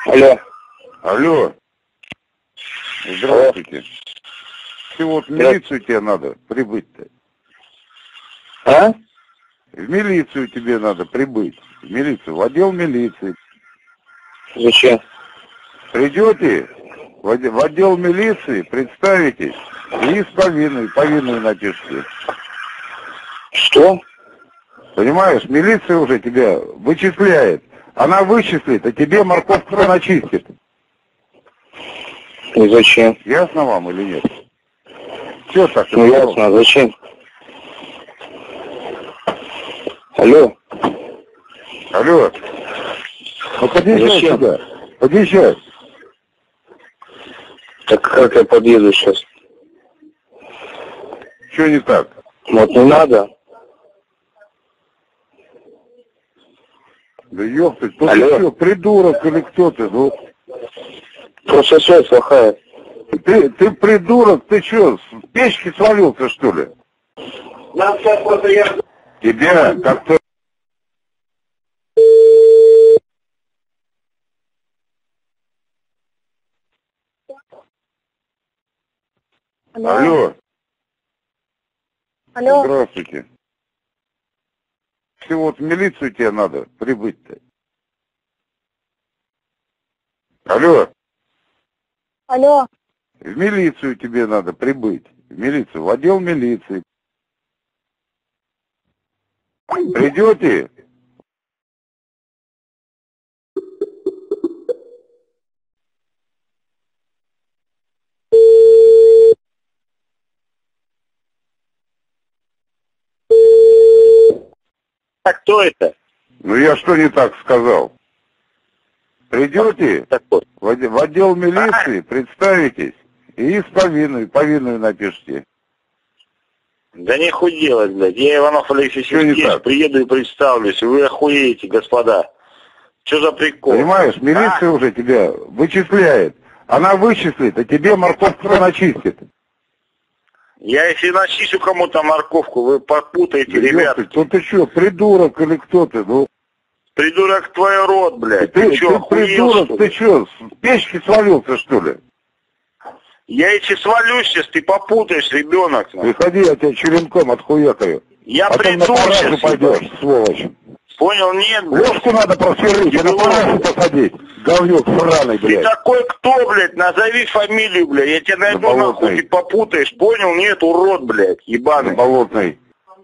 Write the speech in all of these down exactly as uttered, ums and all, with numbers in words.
Алло. Алло. Здравствуйте. Ты вот в милицию тебе надо прибыть-то. А? В милицию тебе надо прибыть. В милицию, в отдел милиции. Зачем? Придете в отдел, в отдел милиции, представитесь и с повинной, повинную напишите. Что? Понимаешь, милиция уже тебя вычисляет. Она вычислит, а тебе морковку начистит. И зачем? Ясно вам или нет? Все так? Ну ясно, а зачем? Алло. Алло. Ну подъезжай Зачем? сюда. Подъезжай. Так как я подъеду сейчас? Что не так? Вот не надо. Да ёпты, кто Алло. ты что, придурок или кто ты? Ну, Просто связь плохая. ты, ты придурок, ты что, с печки свалился, что ли? Нам сейчас просто я... Тебя как-то... Алло. Алло. Алло. Здравствуйте. Ты вот в милицию тебе надо прибыть-то. Алло. Алло. В милицию тебе надо прибыть. В милицию, в отдел милиции. Придете? А кто это? Ну я что не так сказал? Придете Такой. в отдел, в отдел милиции, представитесь и с повинной, повинную напишите. Да не хуй делать, блядь. Я Иванов Алексей Что не Сергеевич, так? приеду и представлюсь. Вы охуеете, господа. Что за прикол? Понимаешь, милиция А? уже тебя вычисляет. Она вычислит, а тебе морковку начистит. Я если начищу кому-то морковку, вы попутаете, Да ребята. ёпты, кто ты что, придурок или кто ты? Ну, Придурок твой рот, блядь. ты, Ты, ты, что, охуел, придурок, что ты ли? что, с печки свалился, что ли? Я если свалюсь сейчас, ты попутаешь, ребенок. Приходи, я тебя черенком отхуякаю. Я Потом приду на парашу сейчас, пойдешь, ебать. сволочь. Понял, нет, блядь. Ложку надо просверлить, и на Ебло. парашу посадить. Говнюк сраный, Ты блядь. такой кто, блядь? Назови фамилию, блядь. Я тебя найду, Заболотный. нахуй, ты попутаешь. Понял, нет, урод, блядь, ебаный. Болотный.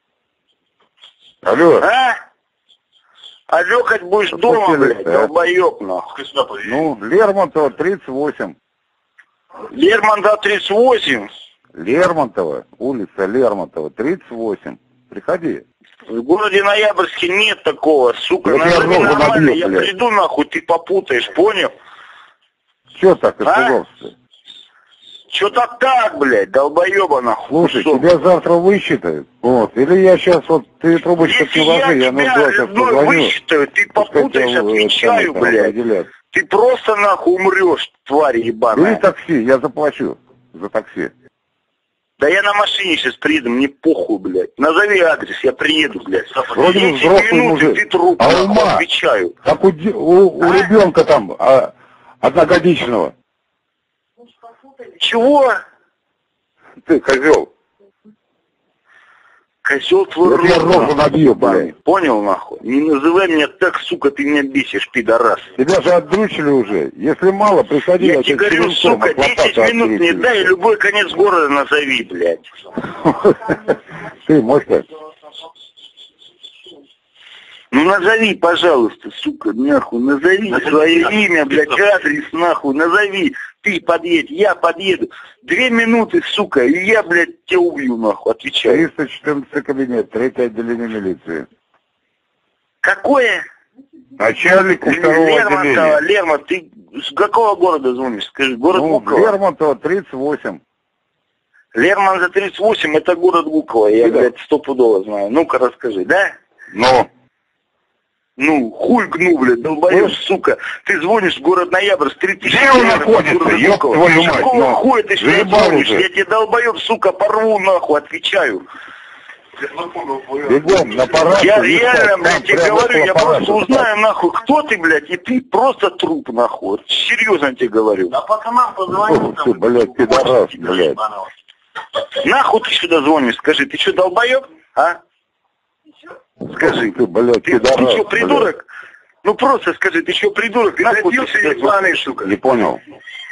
Алло. А? А лёкать будешь Да дома, пустили, блядь, да. долбоёб, нахуй. Ну, Лермонтова, тридцать восемь. Лермонтова тридцать восемь. Лермонтова, улица Лермонтова, тридцать восемь. Приходи. В городе Ноябрьске нет такого, сука. Вот я Назови рожу нормально, набью, я блядь. приду, нахуй, ты попутаешь, понял? Чё так А? испугался? Чё-то так, блядь, долбоёба, нахуй. Слушай, кусок. тебя завтра высчитают. Вот. Или я сейчас вот, ты трубочку Если не я ложи, я на тебя два сейчас одной позвоню. высчитаю, ты Пускай попутаешь, тебя, э, отвечаю, там, блядь. определят. Ты просто, нахуй, умрёшь, тварь Бери ебаная. такси, я заплачу за такси. Да я на машине сейчас приеду, мне похуй, блядь. Назови адрес, я приеду, блядь. Вроде бы десять взрослый минут, и мужик. ты труп, А нахуй, ума? отвечаю. Как у, де- у, у А? ребенка там, а, одногодичного. Чего? Ты, козел. Козел твой Я рот, тебе рожу нахуй, набью, ебаный. блядь. Понял, нахуй? Не называй меня так, сука, ты меня бесишь, пидорас. Тебя же отдрючили уже. Если мало, приходи, Я я тебе тебе говорю, черенком сука, от лопаты десять минут мне отдрючили. дай, любой конец города назови, блядь. Ты, Моська, Ну назови, пожалуйста, сука, нахуй, назови свое имя, блядь, адрес, нахуй, назови. Ты подъедь, я подъеду. Две минуты, сука, и я, блядь, тебя убью, нахуй, отвечаю. триста четырнадцатый кабинет, третье отделение милиции. Какое? Начальник второго Лермонтова, отделения. Лермонтов, ты с какого города звонишь? Скажи, город Ну, Гуково? Лермонтова, тридцать восемь. Лермонтова тридцать восемь, это город Гуково, я, Да. блядь, стопудово знаю. Ну-ка расскажи, да? Ну, Ну, хуй гну, блядь, долбоёб, Ну? сука. Ты звонишь в город Ноябрьск, три тысячи где он находится, ёб твою мать, Какого ну, хуя ты сюда заебал звонишь? уже. Я тебе, долбоёб, сука, порву, нахуй, отвечаю. Бегом на парашу. Я и реально, спать. блядь, Там тебе прямо говорю, около я параши просто узнаю, спать. нахуй, кто ты, блядь, и ты просто труп, нахуй. Вот серьезно тебе говорю. Да пацанам позвонил. О, ты, блядь, пидорас, блядь. Нахуй ты сюда звонишь, скажи, ты что, долбоеб, а? Скажи. Ты, блядь, Ты, ты пидорас, что, придурок? Ну просто скажи, ты что, придурок? Нахуй ты сюда звонишь, сука? Не понял.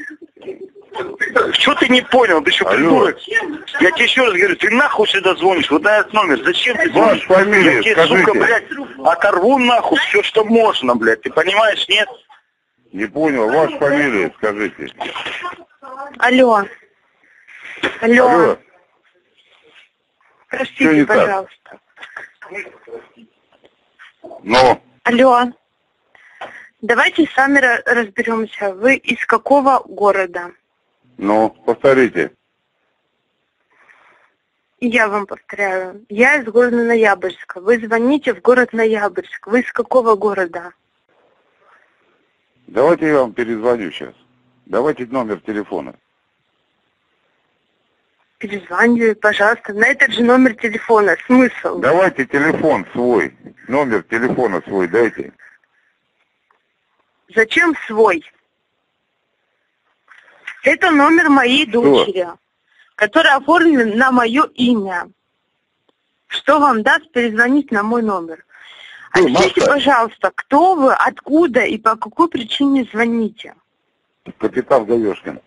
Что ты не понял? Ты что, Алло. придурок? Я тебе еще раз говорю, ты нахуй сюда звонишь? Вот на этот номер. Зачем ты звонишь? Ваша фамилия, Я тебе, скажите. сука, блядь, оторву нахуй все, что можно, блядь. Ты понимаешь, нет? Не понял. Ваша фамилия, скажите. Алло. Алло. Алло. Что Простите, не так? пожалуйста. Ну, Алло. Давайте с вами ра- разберемся. Вы из какого города? ну, повторите. И я вам повторяю. Я из города Ноябрьска. Вы звоните в город Ноябрьск. Вы из какого города? Давайте я вам перезвоню сейчас. Давайте номер телефона. Перезваниваю, пожалуйста. На этот же номер телефона. Смысл? Давайте телефон свой. Номер телефона свой дайте. Зачем свой? Это номер моей дочери, который оформлен на мое имя. Что вам даст перезвонить на мой номер? Ты, Объясните, Маша. пожалуйста, кто вы, откуда и по какой причине звоните? Капитан Гаешкин.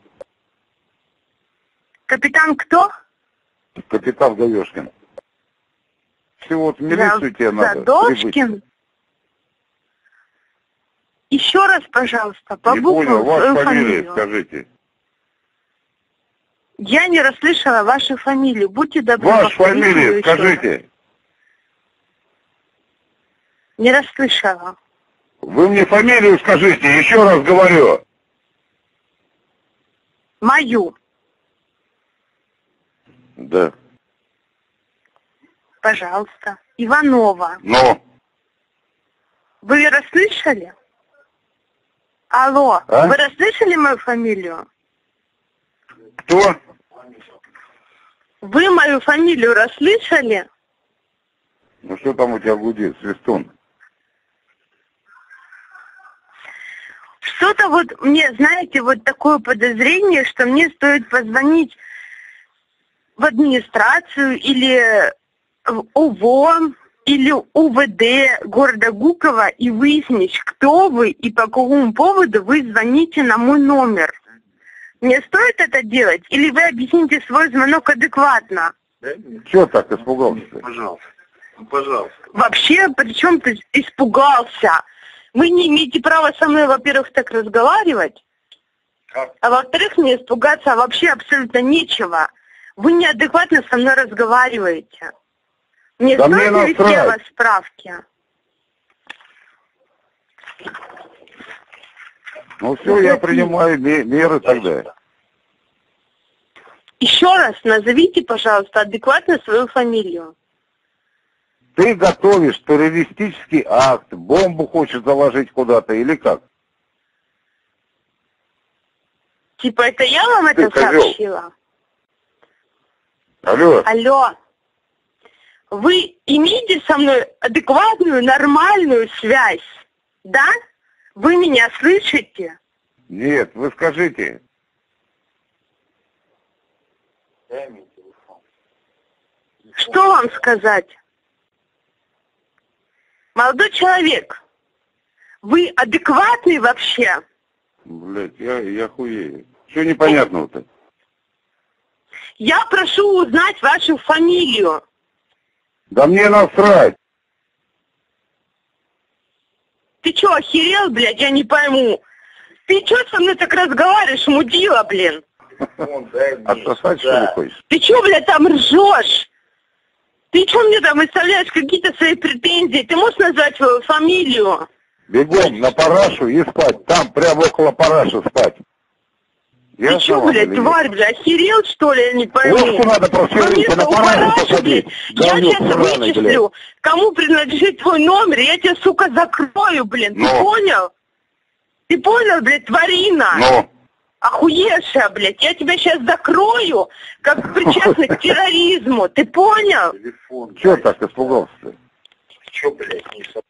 Капитан кто? Капитан Гаешкин. Всего вот в милицию тебе надо. Задошкин? прибыть. Еще раз, пожалуйста, по Не буквам понял, свою ваша фамилия фамилию. скажите. Я не расслышала вашу фамилию. Будьте добры. Ваша повторите ее фамилия еще раз. скажите. Не расслышала. Вы мне фамилию скажите, еще раз говорю. Мою. Да. Пожалуйста. Иванова. Ну, Вы расслышали? Алло, А? вы расслышали мою фамилию? кто? Вы мою фамилию расслышали? Ну что там у тебя гудит, свистун? Что-то вот мне, знаете, вот такое подозрение, что мне стоит позвонить в администрацию или в УВО, или УВД города Гуково и выяснить, кто вы и по какому поводу вы звоните на мой номер. Мне стоит это делать? Или вы объясните свой звонок адекватно? Чего так испугался? Пожалуйста. Пожалуйста. Вообще, при чем ты испугался? Вы не имеете права со мной, во-первых, так разговаривать, а во-вторых, мне испугаться вообще абсолютно нечего. Вы неадекватно со мной разговариваете. Мне Да стоит мне навести о насрать. вас справки? Ну все, я принимаю ме- меры тогда. Еще раз назовите, пожалуйста, адекватно свою фамилию. Ты готовишь террористический акт, бомбу хочешь заложить куда-то или как? Типа, это я вам Ты это козел. сообщила? Алло, Алло. Вы имеете со мной адекватную, нормальную связь? Да? Вы меня слышите? нет, вы скажите. Что вам сказать? Молодой человек, вы адекватный вообще? Блять, я, я хуею. Что непонятного-то? Я прошу узнать вашу фамилию. Да мне насрать. Ты что, охерел, блядь, я не пойму. Ты что со мной так разговариваешь, мудила, блин? Отсосать, что ли, хочешь? Ты что, блядь, там ржешь? Ты что мне там выставляешь какие-то свои претензии? Ты можешь назвать свою фамилию? Бегом на парашу и спать. Там, прямо около параши спать. Ты Ясно что, вам блядь, или нет? тварь, блядь, охерел, что ли, я не пойму? Ложку надо просверлить, По а на месту у парашу параши, посадить. блядь. Я Говнюк сейчас сраный, вычислю, кому принадлежит твой номер, и я тебя, сука, закрою, блин. Ты Ну? понял? Ты понял, блядь, тварина? Ну, охуевшая, блядь. Я тебя сейчас закрою, как причастный к терроризму. Ты понял? Чё так испугался-то? Чё, блядь, не со...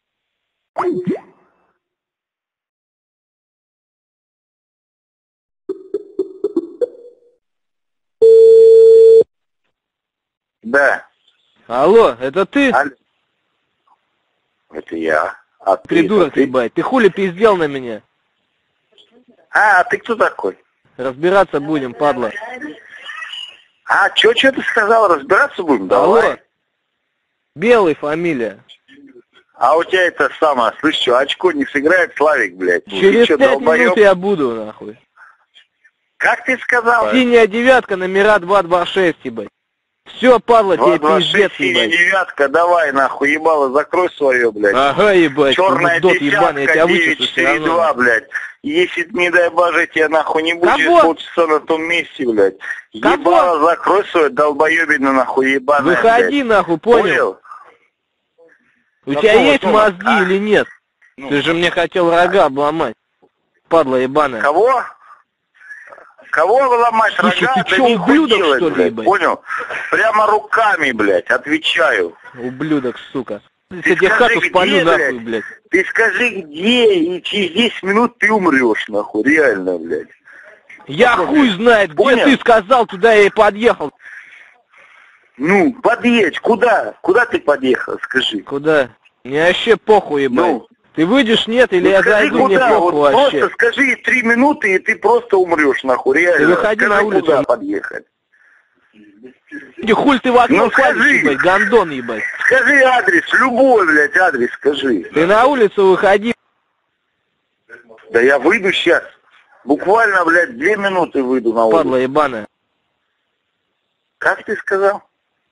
Да. Алло, это ты? Алло. Это я. А ты, Придурок, ты? ебать. Ты хули пиздел на меня? А, ты кто такой? Разбираться будем, падла. А, чё, чё ты сказал? Разбираться будем? Алло. Давай. Белый фамилия. А у тебя это самое, слышь, что, очко не сыграет, Славик, блядь? Через чё, пять долбоёб? минут я буду, нахуй. Как ты сказал? Синяя девятка, номера два два шесть, ебать. Все, падла, тебе пиздец, синяя ебать. девятка, давай, нахуй, ебало, закрой свое, блядь. Ага, ебать, Черная дот ебаный, я тебя десятка, вычислю девять все четыре равно. два, блядь. Если, не дай боже, тебя нахуй не будет через Кого? полчаса на том месте, блядь. Кого? Ебало, закрой свое долбоебину, нахуй, ебаное, Выходи, блядь. нахуй, понял? Понял? У Какого тебя есть тона? мозги А? или нет? Ну. Ты же мне хотел рога обломать. Падла ебаная. Кого? Кого ломать Слушай, рога? ты Да чё, не ублюдок, хуй делать, что ли, блядь, ебать? понял? Прямо руками, блядь, отвечаю. Ублюдок, сука. Ты Я тебе скажи, хату спалю где, нахуй, блядь? блядь. Ты скажи, где, и через десять минут ты умрешь, нахуй, реально, блядь. Я хуй знает, где Понял? ты сказал, туда я и подъехал. Ну, подъедь, куда? Куда ты подъехал, скажи? Куда? Мне вообще похуй, ебать. Ну, Ты выйдешь, нет, или ну я скажи, зайду, мне куда? похуй Вот вообще. просто скажи три минуты, и ты просто умрешь, нахуй, реально. Ты выходи скажи, на улицу. куда подъехать? Иди, хуль ты в окно Ну, палишь, скажи. ебать, гандон, ебать. Скажи адрес, любой, блядь, адрес скажи. Ты на улицу выходи. Да я выйду сейчас. Буквально, блядь, две минуты выйду на улицу. Падла ебаная. Как ты сказал?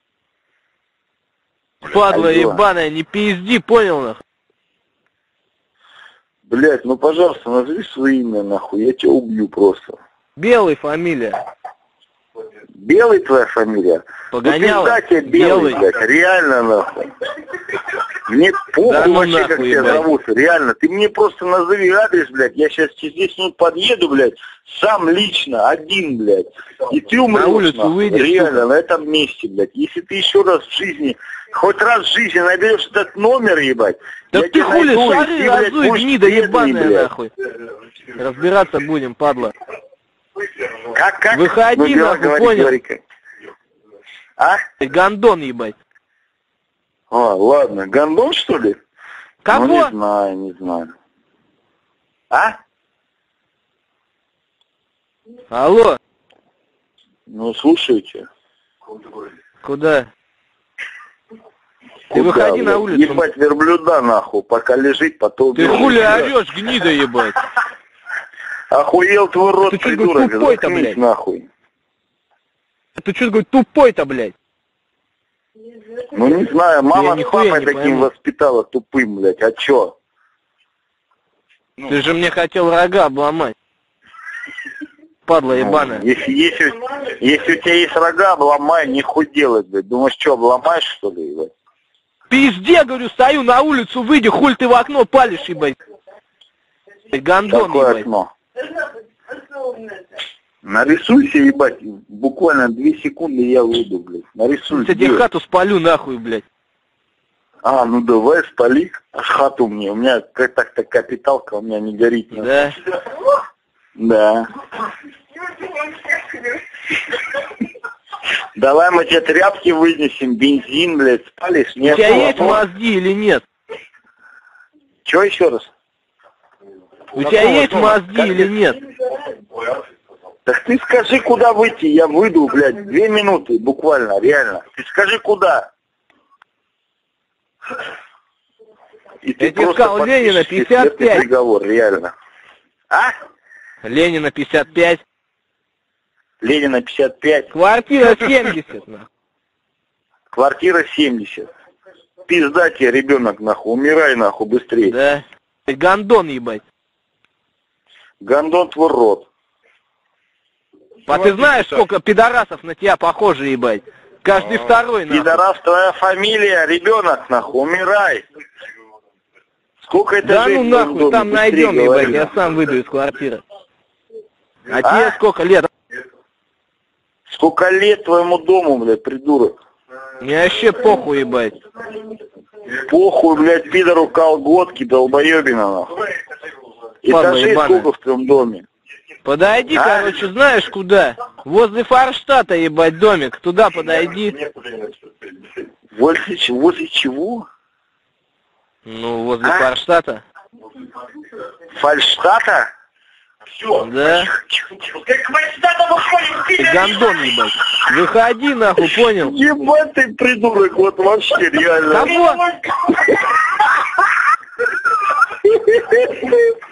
Падла Алло. ебаная, не пизди, понял нахуй? Блядь, ну, пожалуйста, назови свое имя, нахуй, я тебя убью просто. Белый фамилия. Белый твоя фамилия? Погоняла? Ну, пизда тебе белый, Белый. блядь, реально, нахуй. Мне похуй Да ну вообще, как нахуй, тебя ебать. зовут, реально. Ты мне просто назови адрес, блядь, я сейчас через десять минут подъеду, блядь, сам лично, один, блядь. И ты умрешь, На улицу нахуй, выйдешь, реально, сука. на этом месте, блядь. Если ты еще раз в жизни, хоть раз в жизни наберешь этот номер, ебать, Да я ты тебя хули, найду, и шары ты, блядь, разуй, будешь гнида бедный, ебаная, блядь. нахуй. Разбираться будем, падла. Как, как? Выходи, Ну, нахуй, говори, понял? говори, как. А? Ты гандон, ебать. А, ладно, гондон, что ли? Кого? Ну, не знаю, не знаю. А? Алло, Ну, слушайте. куда? Ты Куда, выходи на блядь? улицу. Ебать верблюда, нахуй, пока лежит, потом... Ты бежит. хули орешь, гнида, ебать? Охуел твой рот, Ты чё, придурок, говорю, тупой-то, заткнись, блядь? нахуй. Ты что, говорю, тупой-то, блядь? Ну, не знаю, мама Я с нихуя папой не таким пойму. воспитала тупым, блядь, а чё? Ты же мне хотел рога обломать. Падла ебаная. Если, если, если у тебя есть рога, обломай, нихуй делать, блядь. Думаешь, что, обломаешь, что ли, ебать? Пизде, говорю, стою на улицу, выйди, хуль ты в окно палишь, ебать. Ты гандон, Какое ебать. окно? Нарисуйся, ебать, буквально две секунды я выйду, блядь. Нарисуйся. Я тебе хату спалю нахуй, блядь. А, ну давай, спали. Аж хату мне. У меня как так-то капиталка у меня не горит. Да? Да. Давай мы тебе тряпки вынесем, бензин, блядь, спалишь. У тебя есть мозги или нет? Че еще раз? У тебя есть мозги или нет? Так ты скажи, куда выйти, я выйду, блядь, две минуты, буквально, реально. Ты скажи, куда. И Я тебе сказал, Ленина, подпишешь пятьдесят пять. смертный приговор, реально. А? Ленина пятьдесят пять. Ленина пятьдесят пять. Квартира семьдесят, нахуй. Квартира семьдесят. Пизда тебе, ребенок, нахуй, умирай, нахуй, быстрее. Да. Ты гандон, ебать. Гондон твой рот. А ты знаешь, сколько пидорасов на тебя похоже, ебать? Каждый второй, нахуй. Пидорас, твоя фамилия, ребенок, нахуй, умирай. Сколько это Да ну жизнь в нахуй, доме, там быстрее найдем, говори. ебать, я сам выйду из квартиры. А, а тебе сколько лет? Сколько лет твоему дому, блядь, придурок? Мне вообще похуй, ебать. Похуй, блядь, пидору колготки, долбоебина, нахуй. Этажей сколько в твоем доме? Подойди, а? короче, знаешь куда? Возле Форштата, ебать, домик. Туда подойди. Возле, возле чего? Ну, возле а? Форштата. Фальштата? Все. Да. Ты гандон, ебать. Выходи, нахуй, понял? Ебать ты, придурок, вот вообще реально. Кого?